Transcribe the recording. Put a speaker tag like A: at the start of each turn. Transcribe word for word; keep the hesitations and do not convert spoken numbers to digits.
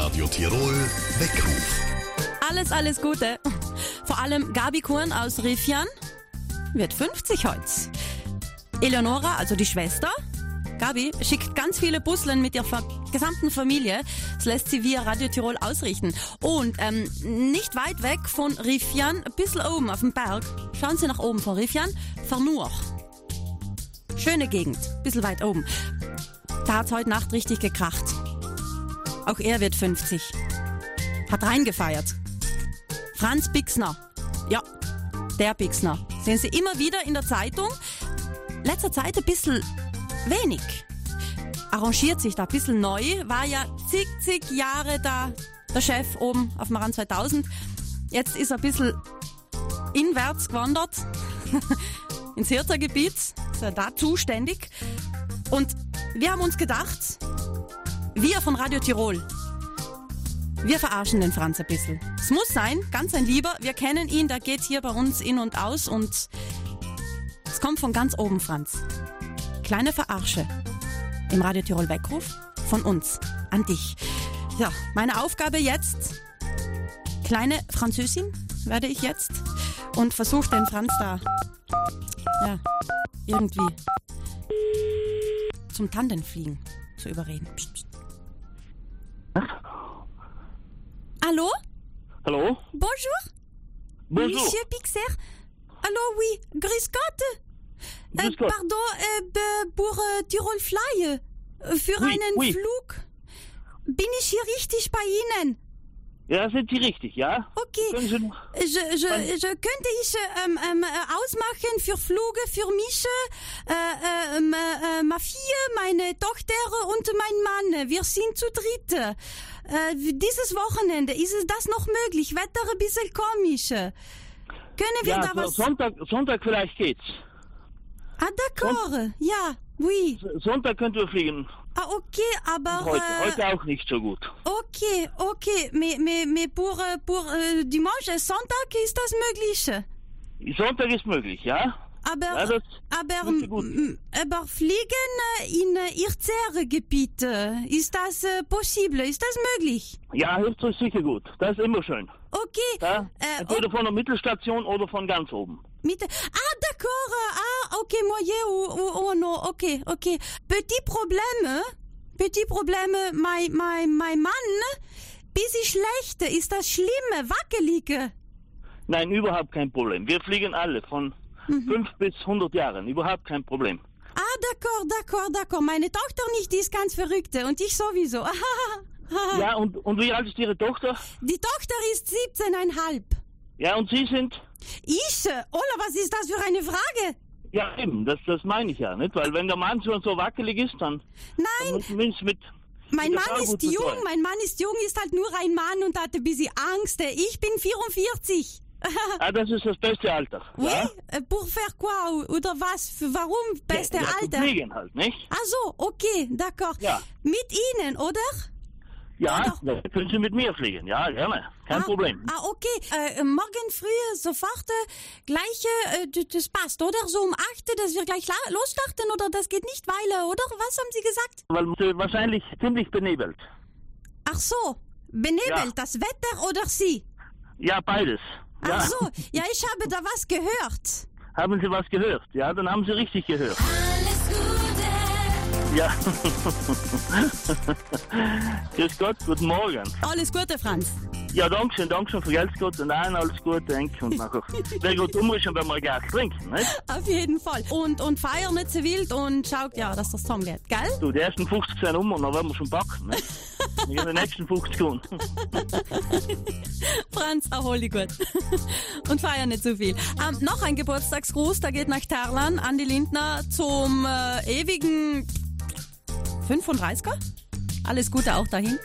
A: Radio Tirol Weckruf.
B: Alles, alles Gute. Vor allem Gabi Kuhn aus Rifjan wird fünfzig heute. Eleonora, also die Schwester, Gabi, schickt ganz viele Busseln mit ihrer gesamten Familie. Das lässt sie via Radio Tirol ausrichten. Und ähm, nicht weit weg von Rifjan, ein bisschen oben auf dem Berg, schauen Sie nach oben von Rifjan, Farnuch. Schöne Gegend, ein bisschen weit oben. Da hat's heute Nacht richtig gekracht. Auch er wird fünfzig. Hat reingefeiert. Franz Bixner. Ja, der Bixner. Sehen Sie immer wieder in der Zeitung. Letzter Zeit ein bisschen wenig. Arrangiert sich da ein bisschen neu. War ja zig, zig Jahre da der Chef oben auf dem Rand zweitausend. Jetzt ist er ein bisschen inwärts gewandert. Ins Hirtergebiet. Ist er da zuständig. Und wir haben uns gedacht, wir von Radio Tirol, wir verarschen den Franz ein bisschen. Es muss sein, ganz ein Lieber. Wir kennen ihn, der geht hier bei uns in und aus und es kommt von ganz oben, Franz. Kleine Verarsche im Radio Tirol Weckruf von uns an dich. Ja, meine Aufgabe jetzt, kleine Französin werde ich jetzt und versuche den Franz da, ja, irgendwie zum Tandemfliegen zu überreden. Psst, psst. Allô?
C: Allô?
B: Bonjour.
C: Bonjour.
B: Monsieur Bixer. Allô, oui. Grüß Gott.
C: Grüß
B: Äh,
C: Gott.
B: pardon, äh, b- pour äh, Tirol Fly. Äh, Für
C: Oui,
B: einen
C: oui.
B: Flug. Bin ich hier richtig bei Ihnen?
C: Ja, sind Sie richtig, ja?
B: Okay.
C: Können Sie noch?
B: Je, je, je, könnte ich ähm, ähm, äh, ausmachen für Flüge für mich, äh, ähm, äh, ma Fille, meine Tochter und mein Mann. Wir sind zu dritt. Äh, dieses Wochenende, ist es das noch möglich? Wetter ein bisschen komisch. Können wir
C: Ja,
B: da
C: so-
B: was...
C: Sonntag, Sonntag vielleicht geht's.
B: Ah, d'accord. Ja, oui.
C: S- Sonntag könnt ihr fliegen.
B: Ah, okay, aber...
C: Heute,
B: äh,
C: heute auch nicht so gut.
B: Okay, okay. Mais, mais, mais pour, euh, pour euh, dimanche, Sonntag ist das möglich.
C: Sonntag ist möglich, ja?
B: Aber,
C: Ja, das
B: aber,
C: wird gut.
B: m- aber fliegen äh, in äh, Irrzehrgebiet, äh, ist das äh, possible? Ist das möglich?
C: Ja, hilft euch sicher gut. Das ist immer schön.
B: Okay.
C: Ja?
B: Äh,
C: Entweder von der Mittelstation oder von ganz oben.
B: mit, ah, d'accord. Ah, ok, moyen ou, ou, ou non. Ok, ok. Petit problème, petit problème, mein, mein, mein Mann, bisschen schlecht. Ist das schlimm? Wackelig?
C: Nein, überhaupt kein Problem. Wir fliegen alle von fünf bis hundert Jahren. Überhaupt kein Problem.
B: Ah, d'accord, d'accord, d'accord. Meine Tochter nicht, die ist ganz verrückte und ich sowieso.
C: Ja, und, und wie alt ist Ihre Tochter?
B: Die Tochter ist siebzehneinhalb.
C: Ja, und Sie sind?
B: Ich? Ola, was ist das für eine Frage?
C: Ja, eben, das, das meine ich ja, nicht? Weil wenn der Mann schon so wackelig ist, dann, dann
B: Nein,
C: müssen wir uns mit...
B: mein
C: mit der
B: Mann
C: Frau
B: ist
C: gut
B: jung,
C: betreuen.
B: mein Mann ist jung, ist halt nur ein Mann und hat ein bisschen Angst. Ich bin vierundvierzig.
C: Ah, das ist das beste Alter.
B: Oui,
C: Ja?
B: äh, pour faire quoi? Oder was? Für warum beste
C: ja, ja, zum
B: Alter?
C: Fliegen halt, nicht?
B: Ach so, okay, d'accord.
C: Ja.
B: Mit Ihnen, oder?
C: Ja,
B: Oder-
C: da können Sie mit mir fliegen. Ja, gerne. Kein
B: ah,
C: Problem.
B: Ah, okay. Äh, morgen früh sofort äh, gleich, äh, d- das passt, oder? So um acht, dass wir gleich la- losstarten, oder das geht nicht weiter, oder? Was haben Sie gesagt?
C: Weil äh, wahrscheinlich ziemlich benebelt.
B: Ach so, benebelt,
C: Ja.
B: das Wetter oder Sie?
C: Ja, beides. Ja.
B: Ach so, ja, ich habe da was gehört.
C: Haben Sie was gehört? Ja, dann haben Sie richtig gehört. Ja. Grüß Gott, guten Morgen.
B: Alles Gute, Franz.
C: Ja, danke schön, danke schön, vergelt's Gott und allen alles Gute, denke und nachher. Wäre gut umrischen, wenn wir ein Glas trinken, nicht?
B: Auf jeden Fall. Und, und feier nicht so wild und schaut, ja, dass das zusammengeht, gell?
C: Du, die ersten fünfzig sind um und dann werden wir schon packen, nicht? Ich habe die nächsten fünfzig tun.
B: Franz, erhol dich gut. Und feier nicht zu viel. Ähm, noch ein Geburtstagsgruß, der geht nach Terlan an die Lindner zum äh, ewigen fünfunddreißiger. Alles Gute auch dahin.